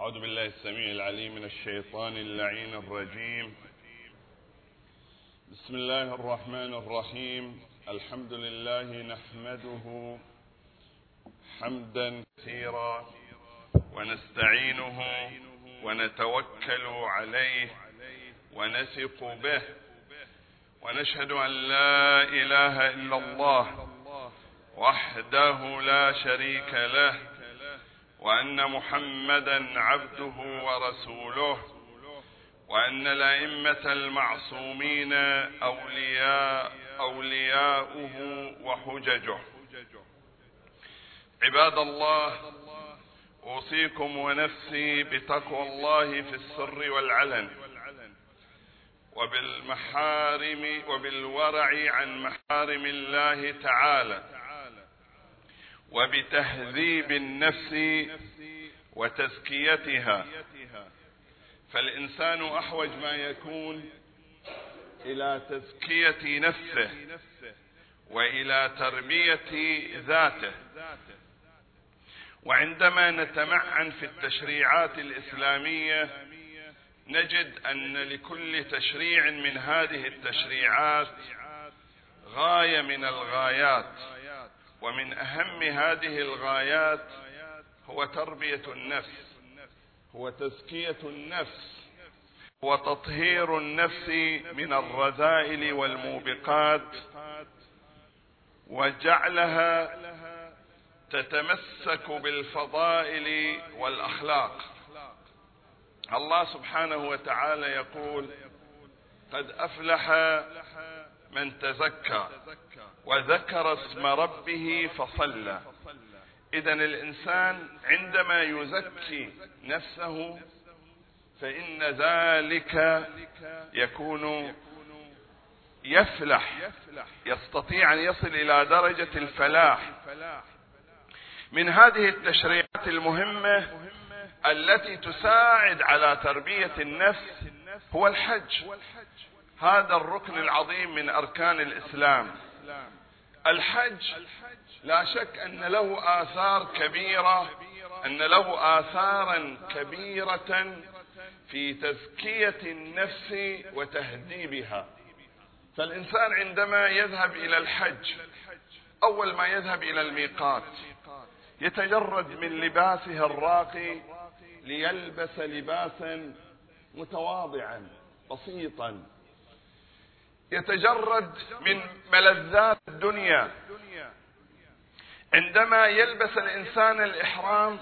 أعوذ بالله السميع العليم من الشيطان اللعين الرجيم. بسم الله الرحمن الرحيم. الحمد لله نحمده حمدا كثيرا ونستعينه ونتوكل عليه ونثق به، ونشهد أن لا إله إلا الله وحده لا شريك له، وأن محمدا عبده ورسوله، وأن الأئمة المعصومين أولياؤه وحججه. عباد الله، أوصيكم ونفسي بتقوى الله في السر والعلن، وبالمحارم وبالورع عن محارم الله تعالى، وبتهذيب النفس وتزكيتها. فالإنسان أحوج ما يكون إلى تزكية نفسه وإلى تربية ذاته. وعندما نتمعن في التشريعات الإسلامية نجد أن لكل تشريع من هذه التشريعات غاية من الغايات، ومن أهم هذه الغايات هو تربية النفس، هو تزكية النفس، هو تطهير النفس من الرذائل والموبقات، وجعلها تتمسك بالفضائل والأخلاق. الله سبحانه وتعالى يقول: قد أفلح من تزكى وذكر اسم ربه فصلى. إذن الإنسان عندما يزكي نفسه فإن ذلك يكون يفلح، يستطيع أن يصل إلى درجة الفلاح. من هذه التشريعات المهمة التي تساعد على تربية النفس هو الحج. هذا الركن العظيم من أركان الإسلام. الحج لا شك أن له آثار كبيرة، أن له آثارا كبيرة في تزكية النفس وتهذيبها. فالإنسان عندما يذهب إلى الحج أول ما يذهب إلى الميقات يتجرد من لباسه الراقي ليلبس لباسا متواضعا بسيطا، يتجرد من ملذات الدنيا. عندما يلبس الإنسان الإحرام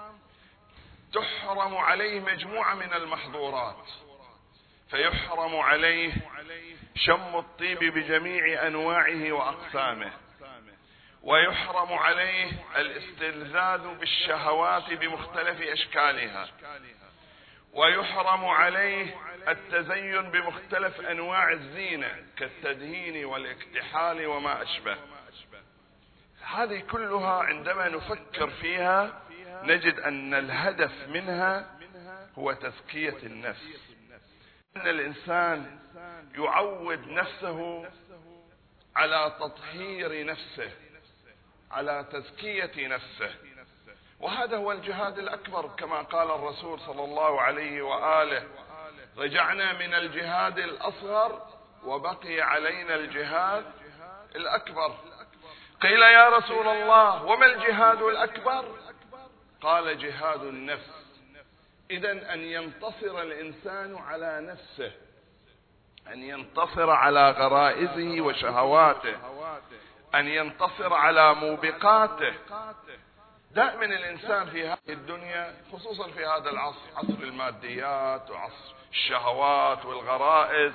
تحرم عليه مجموعة من المحظورات، فيحرم عليه شم الطيب بجميع أنواعه وأقسامه، ويحرم عليه الاستلذاذ بالشهوات بمختلف أشكالها، ويحرم عليه التزين بمختلف أنواع الزينة كالتدهين والاكتحال وما أشبه. هذه كلها عندما نفكر فيها نجد أن الهدف منها هو تزكية النفس، أن الإنسان يعود نفسه على تطهير نفسه، على تزكية نفسه. وهذا هو الجهاد الأكبر كما قال الرسول صلى الله عليه وآله: رجعنا من الجهاد الأصغر وبقي علينا الجهاد الأكبر. قيل: يا رسول الله وما الجهاد الأكبر؟ قال: جهاد النفس. إذن أن ينتصر الإنسان على نفسه، أن ينتصر على غرائزه وشهواته، أن ينتصر على موبقاته. دائما الإنسان في هذه الدنيا خصوصا في هذا العصر، عصر الماديات وعصر الشهوات والغرائز،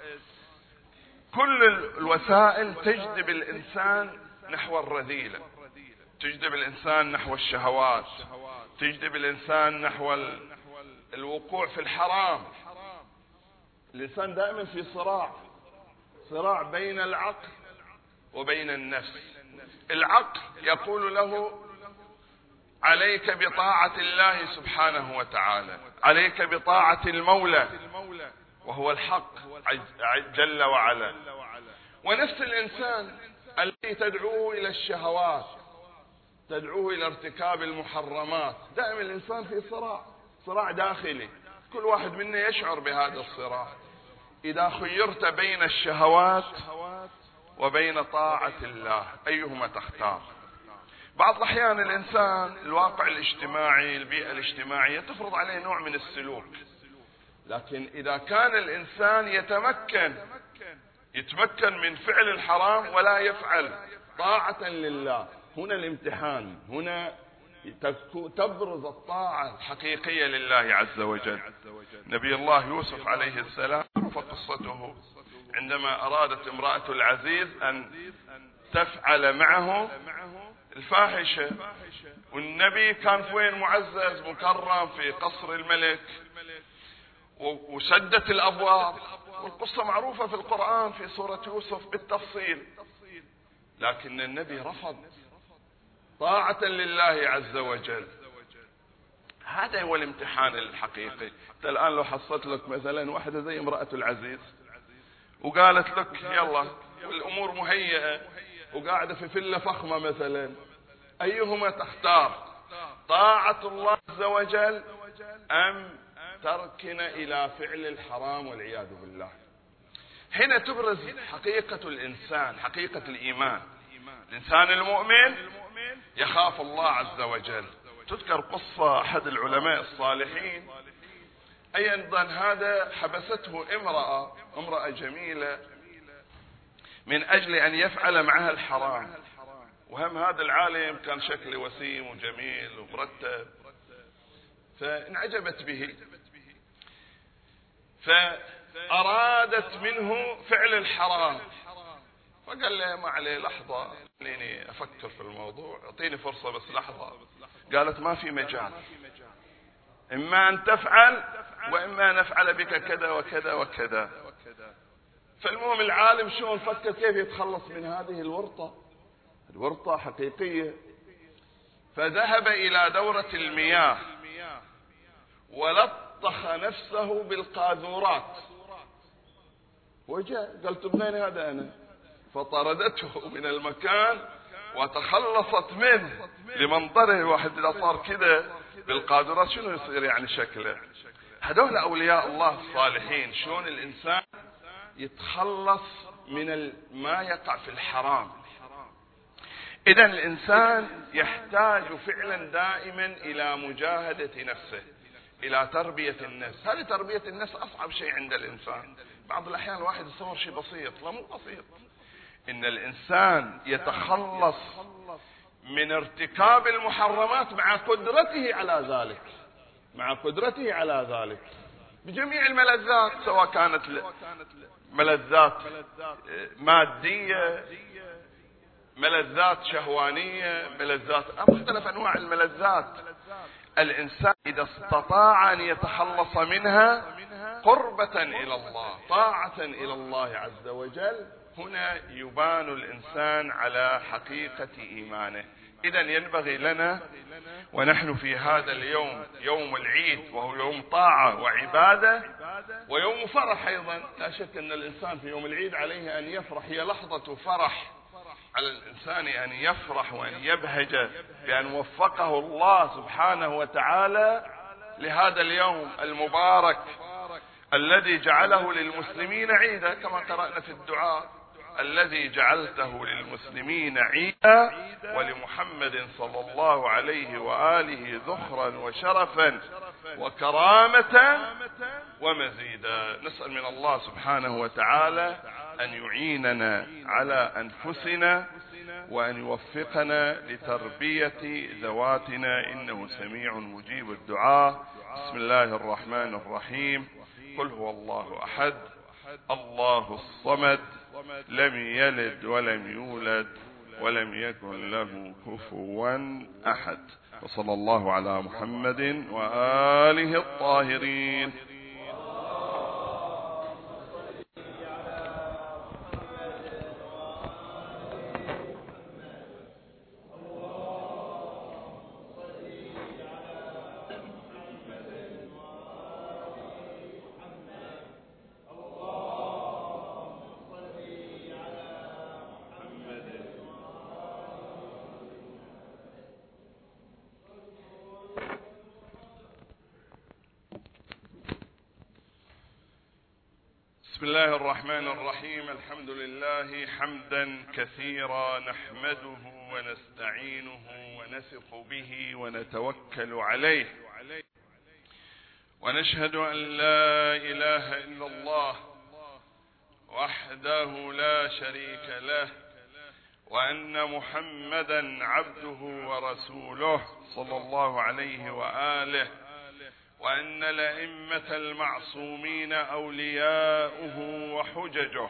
كل الوسائل تجذب الإنسان نحو الرذيلة، تجذب الإنسان نحو الشهوات، تجذب الإنسان نحو الوقوع في الحرام. الإنسان دائما في صراع بين العقل وبين النفس. العقل يقول له: عليك بطاعة الله سبحانه وتعالى، عليك بطاعة المولى وهو الحق جل وعلا. ونفس الإنسان التي تدعوه إلى الشهوات، تدعوه إلى ارتكاب المحرمات. دائما الإنسان في صراع داخلي، كل واحد منا يشعر بهذا الصراع. إذا خيرت بين الشهوات وبين طاعة الله أيهما تختار؟ بعض الأحيان الإنسان الواقع الاجتماعي، البيئة الاجتماعية تفرض عليه نوع من السلوك، لكن إذا كان الإنسان يتمكن من فعل الحرام ولا يفعل طاعة لله، هنا الامتحان، هنا تبرز الطاعة الحقيقية لله عز وجل. نبي الله يوسف عليه السلام فقصته عندما أرادت امرأة العزيز أن تفعل معه الفاحشة، والنبي كان فين؟ معزز مكرم في قصر الملك، وسدت الأبواب، والقصة معروفة في القرآن في سورة يوسف بالتفصيل، لكن النبي رفض طاعة لله عز وجل. هذا هو الامتحان الحقيقي. انت الآن لو حصلت لك مثلا واحدة زي امرأة العزيز وقالت لك يلا والأمور مهيئة وقاعدة في فيلا فخمة مثلا، أيهما تختار؟ طاعة الله عز وجل أم تركنا إلى فعل الحرام والعياذ بالله؟ هنا تبرز حقيقة الإنسان، حقيقة الإيمان. الإنسان المؤمن يخاف الله عز وجل. تذكر قصة أحد العلماء الصالحين أيضا، هذا حبسته امرأة جميلة من أجل أن يفعل معها الحرام، وهم هذا العالم كان شكله وسيم وجميل ومرتب، فانعجبت به، فأرادت منه فعل الحرام، فقال له ما عليه لحظة خليني أفكر في الموضوع، أعطيني فرصة بس لحظة. قالت ما في مجال، إما أن تفعل وإما نفعل بك كذا وكذا وكذا. فالمهم العالم شلون فكر كيف يتخلص من هذه الورطة حقيقية، فذهب إلى دورة المياه ولطخ نفسه بالقاذورات، وجاء قال تبغين هذا أنا، فطردته من المكان وتخلصت منه لمنظره. الواحد إذا صار كذا بالقاذورات شنو يصير يعني شكله؟ هذول أولياء الله الصالحين، شلون الإنسان يتخلص من ما يقع في الحرام. إذن الإنسان يحتاج فعلا دائما إلى مجاهدة نفسه، إلى تربية النفس. هذه تربية النفس أصعب شيء عند الإنسان. بعض الأحيان الواحد يصور شيء بسيط، لا مو بسيط. إن الإنسان يتخلص من ارتكاب المحرمات مع قدرته على ذلك بجميع الملذات، سواء كانت ملذات مادية، ملذات شهوانية، ملذات مختلف أنواع الملذات. الإنسان إذا استطاع أن يتخلص منها قربة إلى الله، طاعة إلى الله عز وجل، هنا يبان الإنسان على حقيقة إيمانه. إذن ينبغي لنا ونحن في هذا اليوم، يوم العيد، وهو يوم طاعة وعبادة ويوم فرح أيضا، لا شك أن الإنسان في يوم العيد عليه أن يفرح، هي لحظة فرح على الإنسان أن يفرح وأن يبهج بأن وفقه الله سبحانه وتعالى لهذا اليوم المبارك الذي جعله للمسلمين عيدا، كما قرأنا في الدعاء: الذي جعلته للمسلمين عيدا ولمحمد صلى الله عليه وآله ذخرا وشرفا وكرامة ومزيدا. نسأل من الله سبحانه وتعالى أن يعيننا على أنفسنا وأن يوفقنا لتربية ذواتنا، إنه سميع مجيب الدعاء. بسم الله الرحمن الرحيم. قل هو الله أحد الله الصمد لم يلد ولم يولد ولم يكن له كفوا أحد. وصلى الله على محمد وآله الطاهرين. بسم الله الرحمن الرحيم. الحمد لله حمدا كثيرا نحمده ونستعينه ونثق به ونتوكل عليه، ونشهد أن لا إله إلا الله وحده لا شريك له، وأن محمدا عبده ورسوله صلى الله عليه وآله، وأن الأئمة المعصومين أولياؤه وحججه.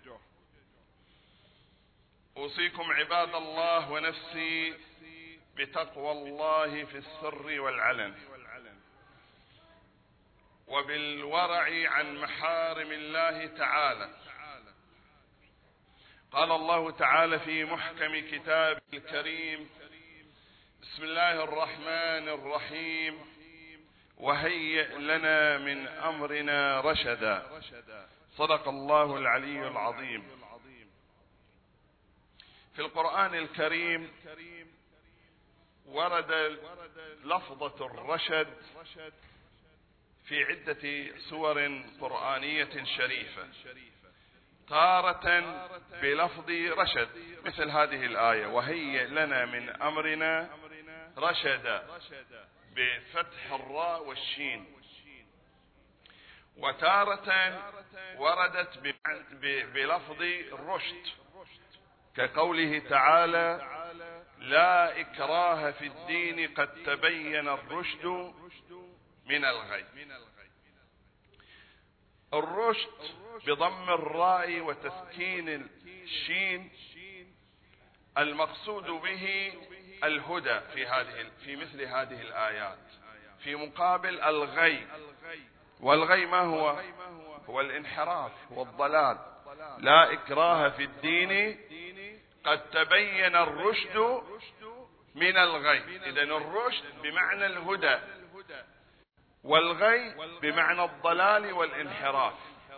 أوصيكم عباد الله ونفسي بتقوى الله في السر والعلن، وبالورع عن محارم الله تعالى. قال الله تعالى في محكم كتابه الكريم: بسم الله الرحمن الرحيم: وهيئ لنا من أمرنا رشدا. صدق الله العلي العظيم. في القرآن الكريم ورد لفظة الرشد في عدة سور قرآنية شريفة، تارة بلفظ رشد مثل هذه الآية: وهيئ لنا من أمرنا رشدا بفتح الراء والشين، وتارة وردت بلفظ الرشد كقوله تعالى: لا إكراه في الدين قد تبين الرشد من الغي. الرشد بضم الراء وتسكين الشين المقصود به الهدى في مثل هذه الآيات، في مقابل الغي. والغي ما هو؟ هو الانحراف والضلال. لا إكراه في الدين قد تبين الرشد من الغي. إذن الرشد بمعنى الهدى، والغي بمعنى الضلال والانحراف.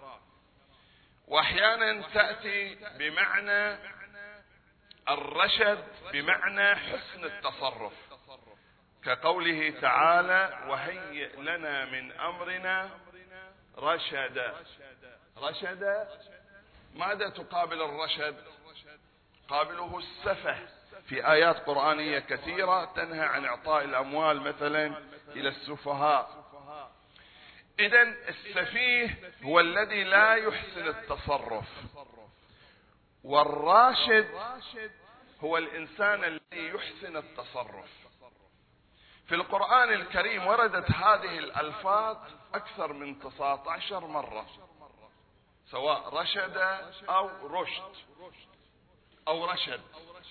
واحيانا تأتي بمعنى الرشد بمعنى حسن التصرف، كقوله تعالى: وهيئ لنا من أمرنا رشدا. رشدا ماذا تقابل الرشد؟ قابله السفه في آيات قرآنية كثيرة تنهى عن إعطاء الأموال مثلا إلى السفهاء. إذن السفيه هو الذي لا يحسن التصرف، والراشد هو الإنسان الذي يحسن التصرف. في القرآن الكريم وردت هذه الألفاظ أكثر من 19 مرة، سواء رشد أو رشد أو رشد.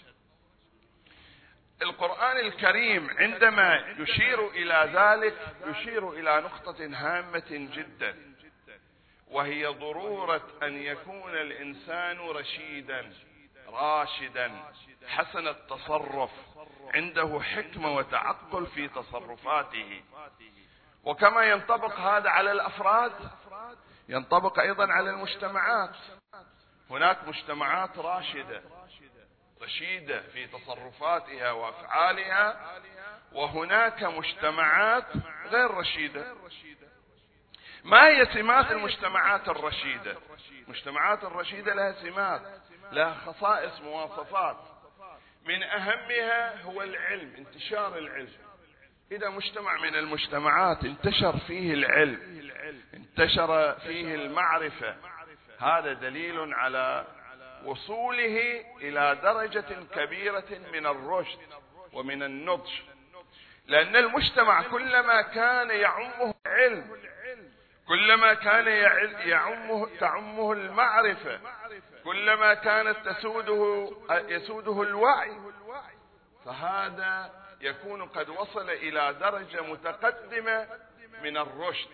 القرآن الكريم عندما يشير إلى ذلك يشير إلى نقطة هامة جدا، وهي ضرورة أن يكون الإنسان رشيدا راشدا حسن التصرف، عنده حكمة وتعقل في تصرفاته. وكما ينطبق هذا على الأفراد ينطبق أيضا على المجتمعات. هناك مجتمعات رشيدة في تصرفاتها وأفعالها، وهناك مجتمعات غير رشيدة. ما هي سمات المجتمعات الرشيدة؟ المجتمعات الرشيدة لها سمات، لها خصائص، مواصفات. من أهمها هو العلم، انتشار العلم. إذا مجتمع من المجتمعات انتشر فيه العلم، انتشر فيه المعرفة، هذا دليل على وصوله إلى درجة كبيرة من الرشد ومن النضج. لأن المجتمع كلما كان يعمه العلم، كلما كان تعمه المعرفة، كلما كانت يسوده الوعي، فهذا يكون قد وصل إلى درجة متقدمة من الرشد.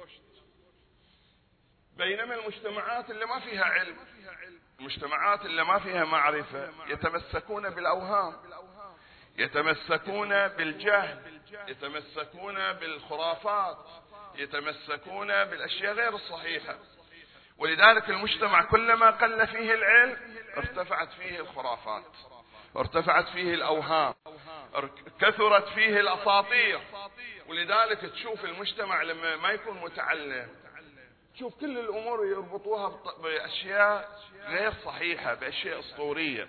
بينما المجتمعات اللي ما فيها علم، المجتمعات اللي ما فيها معرفة، يتمسكون بالأوهام، يتمسكون بالجهل، يتمسكون بالخرافات، يتمسكون بالأشياء غير الصحيحة. ولذلك المجتمع كلما قل فيه العلم ارتفعت فيه الخرافات، ارتفعت فيه الأوهام، كثرت فيه الأساطير. ولذلك تشوف المجتمع لما ما يكون متعلم، شوف كل الأمور يربطوها بأشياء غير صحيحة، بأشياء أسطورية.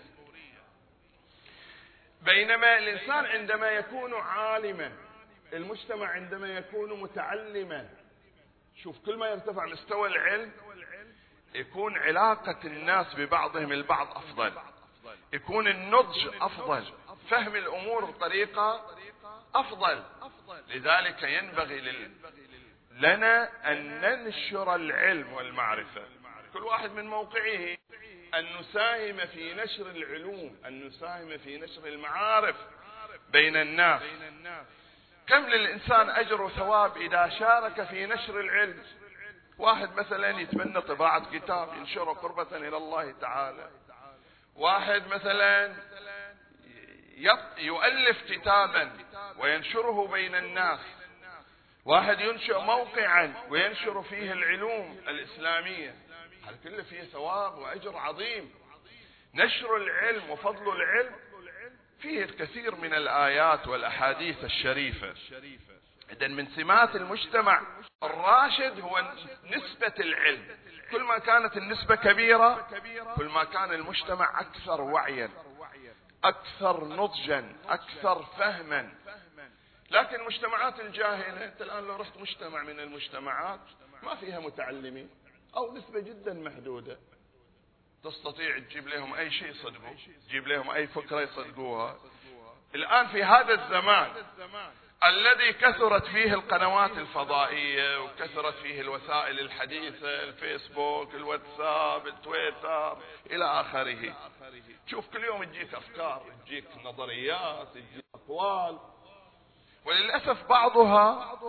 بينما الإنسان عندما يكون عالما، المجتمع عندما يكون متعلما، شوف كل ما يرتفع مستوى العلم يكون علاقة الناس ببعضهم البعض أفضل، يكون النضج أفضل، فهم الأمور بطريقة أفضل. لذلك ينبغي لنا أن ننشر العلم والمعرفة، كل واحد من موقعه، أن نساهم في نشر العلوم، أن نساهم في نشر المعارف بين الناس. كم للإنسان أجر وثواب إذا شارك في نشر العلم. واحد مثلا يتمنى طباعة كتاب ينشره قربة إلى الله تعالى، واحد مثلا يؤلف كتابا وينشره بين الناس، واحد ينشئ موقعا وينشر فيه العلوم الإسلامية، هذا كله فيه ثواب وأجر عظيم. نشر العلم وفضل العلم فيه الكثير من الآيات والأحاديث الشريفة. إذن من سمات المجتمع الراشد هو نسبة العلم، كل ما كانت النسبة كبيرة كل ما كان المجتمع أكثر وعيا، أكثر نضجا، أكثر فهما. لكن المجتمعات الجاهلة، أنت الآن لو رحت مجتمع من المجتمعات ما فيها متعلمين أو نسبة جدا محدودة، تستطيع تجيب لهم أي شيء يصدقوه، تجيب لهم أي فكرة يصدقوها. الآن في هذا الزمان الذي كثرت فيه القنوات الفضائية وكثرت فيه الوسائل الحديثة، الفيسبوك، الواتساب، التويتر إلى آخره، شوف كل يوم تجيك أفكار، تجيك نظريات، تجيك أقوال، وللأسف بعضها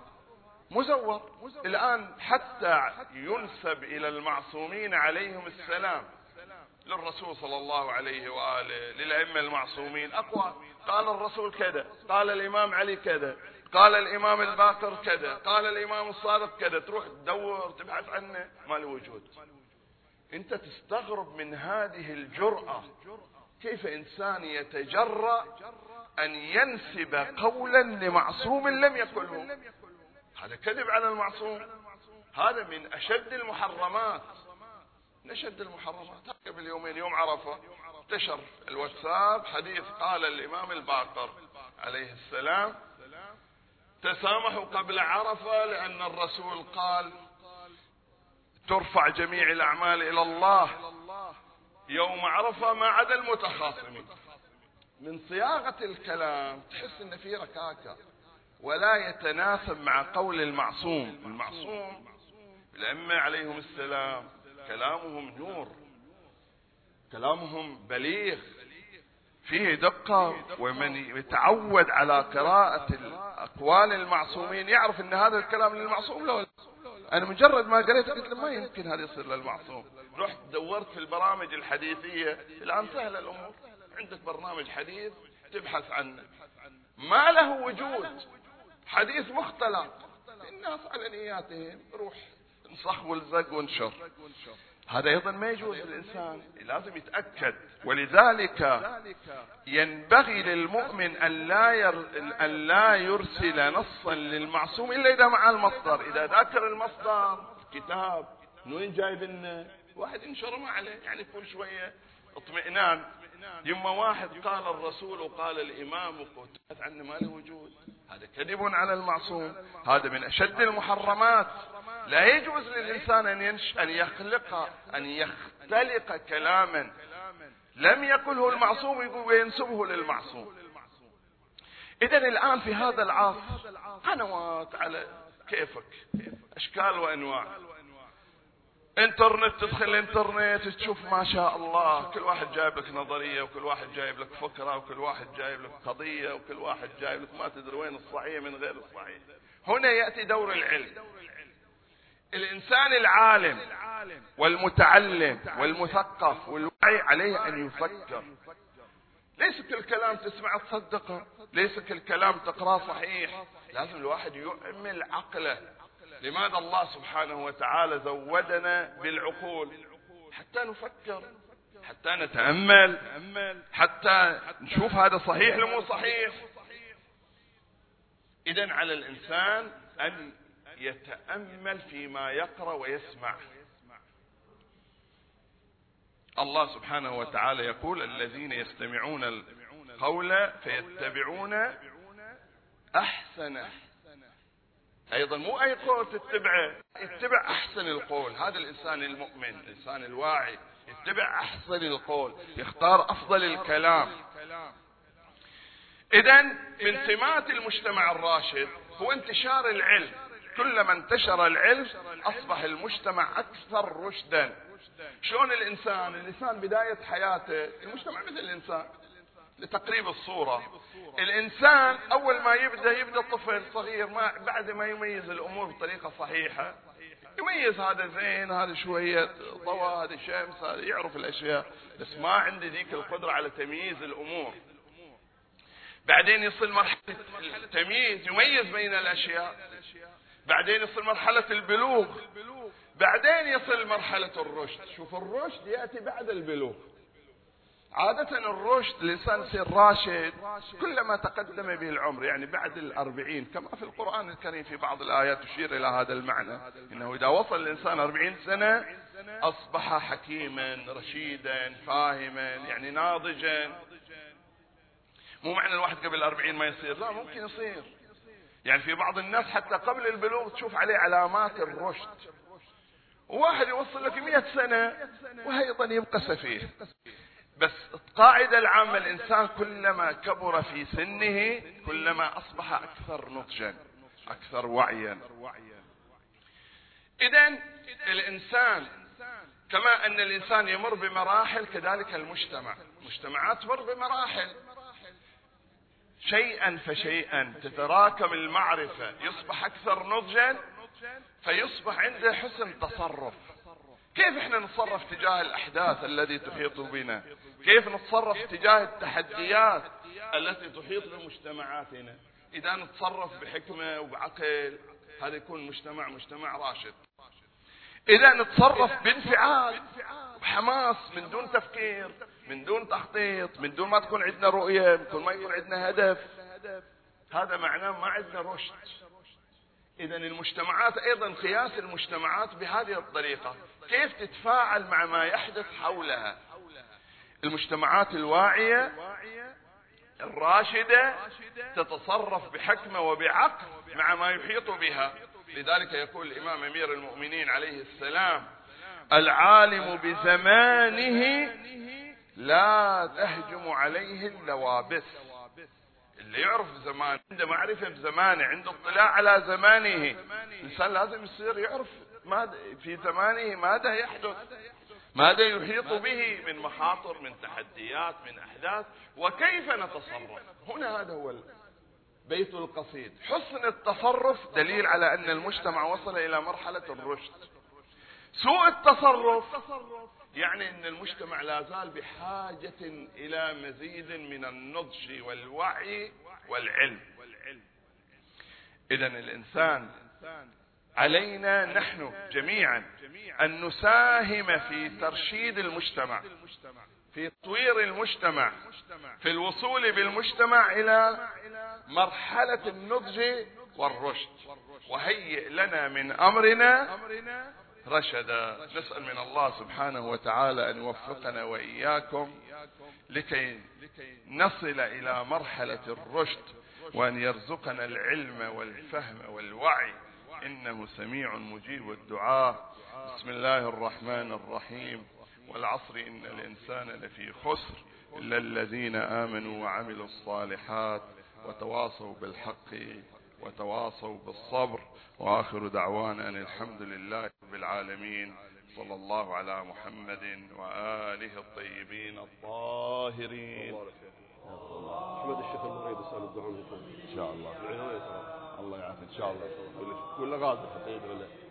مزور. الآن حتى ينسب إلى المعصومين عليهم السلام، للرسول صلى الله عليه وآله، للأئمة المعصومين أقوال، قال الرسول كذا، قال الإمام علي كذا، قال الإمام الباقر كذا، قال الإمام الصادق كذا، تروح تدور تبحث عنه ما له وجود. أنت تستغرب من هذه الجرأة، كيف إنسان يتجرأ أن ينسب قولا لمعصوم لم يقله؟ هذا كذب على المعصوم، هذا من أشد المحرمات، من أشد المحرمات. قبل يومين يوم عرفة انتشر الواتساب حديث قال الإمام الباقر عليه السلام تسامحوا قبل عرفة لأن الرسول قال ترفع جميع الأعمال إلى الله يوم عرفة ما عدا المتخاصمين. من صياغة الكلام تحس ان في ركاكة ولا يتناسب مع قول المعصوم. المعصوم الأئمة عليهم السلام كلامهم نور، كلامهم بليغ فيه دقة، ومن يتعود على قراءة الأقوال المعصومين يعرف ان هذا الكلام للمعصوم. لو انا مجرد ما قريت قلت ما يمكن هذا يصير للمعصوم، رحت دورت في البرامج الحديثية. الآن سهل الأمور، عندك برنامج حديث تبحث عنه ما له وجود، حديث مختلق، الناس على نياتهم، روح انصخ والزق وانشر. هذا أيضا ما يجوز للإنسان، لازم يتأكد. ولذلك ينبغي للمؤمن أن لا يرسل نصا للمعصوم إلا إذا مع المصدر. إذا ذاكر المصدر كتاب من وين جايب لنا، واحد ينشر ما عليه، يعني كل شوية اطمئنان. يما واحد قال الرسول وقال الإمام وقلت عنه ما له وجود، هذا كذب على المعصوم، هذا من أشد المحرمات. لا يجوز للإنسان أن يختلق كلاما لم يقله المعصوم وينسبه للمعصوم. إذن الآن في هذا العصر قنوات على كيفك، أشكال وأنواع، انترنت، تدخل الانترنت تشوف ما شاء الله كل واحد جايب لك نظرية، وكل واحد جايب لك فكرة، وكل واحد جايب لك قضية، وكل واحد جايب لك ما تدري وين الصحيح من غير الصحيح. هنا يأتي دور العلم. الإنسان العالم والمتعلم والمثقف والوعي عليه أن يفكر. ليس كل كلام تسمع تصدقه، ليس كل كلام تقرأ صحيح، لازم الواحد يؤمل عقله. لماذا الله سبحانه وتعالى زودنا بالعقول؟ حتى نفكر، حتى نتأمل، حتى نشوف هذا صحيح لو مو صحيح. إذن على الإنسان أن يتأمل فيما يقرأ ويسمع. الله سبحانه وتعالى يقول الذين يستمعون القول فيتبعون أحسنه. أيضا مو أي قول تتبعه، يتبع أحسن القول. هذا الإنسان المؤمن، الإنسان الواعي، يتبع أحسن القول، يختار أفضل الكلام. إذن من سمات المجتمع الراشد هو انتشار العلم. كلما انتشر العلم أصبح المجتمع أكثر رشدا. شلون الإنسان بداية حياته، المجتمع مثل الإنسان لتقريب الصورة. الإنسان أول ما يبدأ طفل صغير، بعد ما يميز الأمور بطريقة صحيحة، يميز هذا زين، هذا شوية ضوء، هذا شمس، هذا يعرف الأشياء، بس ما عنده ذيك القدرة على تمييز الأمور. بعدين يصل مرحلة التمييز، يميز بين الأشياء. بعدين يصل مرحلة البلوغ. بعدين يصل مرحلة الرشد. شوف الرشد يأتي بعد البلوغ. عادة الرشد الإنسان يصير راشد كلما تقدم به العمر، يعني بعد 40، كما في القرآن الكريم في بعض الآيات تشير إلى هذا المعنى، إنه إذا وصل الإنسان 40 سنة أصبح حكيما رشيدا فاهما، يعني ناضجا. مو معنى الواحد قبل 40 ما يصير، لا، ممكن يصير. يعني في بعض الناس حتى قبل البلوغ تشوف عليه علامات الرشد. وواحد يوصل لك 100 سنة وأيضا يبقى سفيه. بس القاعدة العامة، الإنسان كلما كبر في سنه كلما أصبح أكثر نضجا، أكثر وعيا. إذن الإنسان كما أن الإنسان يمر بمراحل، كذلك المجتمعات تمر بمراحل. شيئا فشيئا تتراكم المعرفة، يصبح أكثر نضجا، فيصبح عنده حسن تصرف. كيف احنا نتصرف تجاه الأحداث التي تحيط بنا؟ كيف نتصرف تجاه التحديات التي تحيط بمجتمعاتنا؟ إذا نتصرف بحكمة وبعقل، هذا يكون مجتمع راشد. إذا نتصرف بانفعال وحماس، من دون تفكير، من دون تخطيط، من دون ما تكون عندنا رؤية، من دون ما يكون عندنا هدف، هذا معناه ما عندنا رشد. إذن المجتمعات أيضا، قياس المجتمعات بهذه الطريقة، كيف تتفاعل مع ما يحدث حولها. المجتمعات الواعية الراشدة تتصرف بحكمة وبعقل مع ما يحيط بها. لذلك يقول الإمام أمير المؤمنين عليه السلام: العالم بزمانه لا تهجم عليه اللوابس. اللي يعرف زمان، عنده معرفة بزمانه، عنده اطلاع على زمانه. الإنسان لازم يصير يعرف في زمانه ماذا يحدث، ماذا يحيط به من مخاطر، من تحديات، من أحداث، وكيف نتصرف. هنا هذا هو بيت القصيد. حسن التصرف دليل على أن المجتمع وصل إلى مرحلة الرشد. سوء التصرف يعني أن المجتمع لا زال بحاجة إلى مزيد من النضج والوعي والعلم. إذن الإنسان علينا نحن جميعا أن نساهم في ترشيد المجتمع، في تطوير المجتمع، في الوصول بالمجتمع إلى مرحلة النضج والرشد. وهيئ لنا من أمرنا رشدا. نسأل من الله سبحانه وتعالى أن يوفقنا وإياكم لكي نصل إلى مرحلة الرشد، وأن يرزقنا العلم والفهم والوعي، إنه سميع مجيب الدعاء. بسم الله الرحمن الرحيم. والعصر إن الإنسان لفي خسر إلا الذين آمنوا وعملوا الصالحات وتواصوا بالحق وتواصوا بالصبر. وآخر دعوانا أن الحمد لله رب العالمين. صلى الله على محمد وآله الطيبين الطاهرين. أحمد الشيخ المريد يسأل الدعاء منكم إن شاء الله. الله يعافيك إن شاء الله. ولا غادر خطيب ولا